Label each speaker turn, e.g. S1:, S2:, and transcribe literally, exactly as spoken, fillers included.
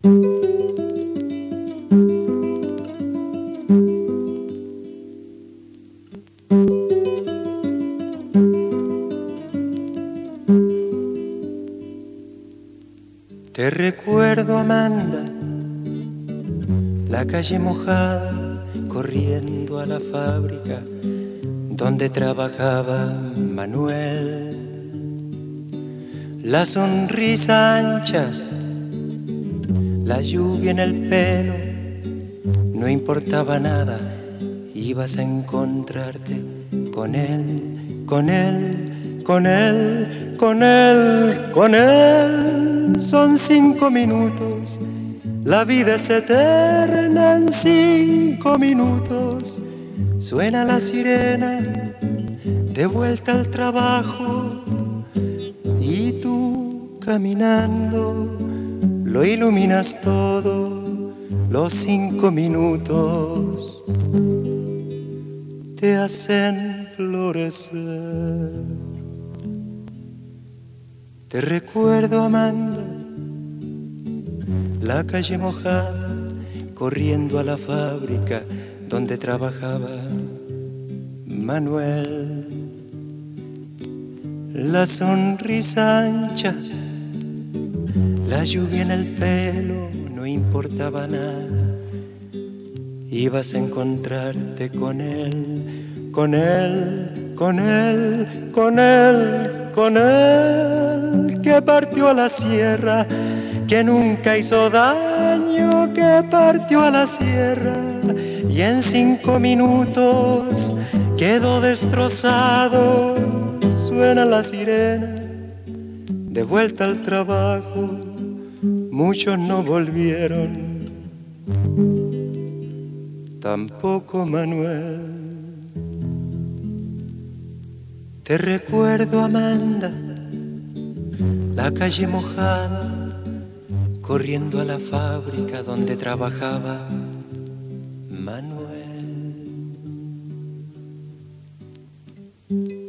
S1: Te recuerdo, Amanda, la calle mojada, corriendo a la fábrica donde trabajaba Manuel. La sonrisa ancha, la lluvia en el pelo, no importaba nada, ibas a encontrarte con él, con él, con él, con él, con él. Son cinco minutos, la vida es eterna en cinco minutos. Suena la sirena, de vuelta al trabajo, y tú caminando lo iluminas todo. Los cinco minutos te hacen florecer. Te recuerdo, Amanda, la calle mojada, corriendo a la fábrica donde trabajaba Manuel. La sonrisa ancha, la lluvia en el pelo, no importaba nada, ibas a encontrarte con él, con él, con él, con él, con él, que partió a la sierra, que nunca hizo daño, que partió a la sierra y en cinco minutos quedó destrozado. Suena la sirena, de vuelta al trabajo, muchos no volvieron, tampoco Manuel. Te recuerdo, Amanda, la calle mojada, corriendo a la fábrica donde trabajaba Manuel.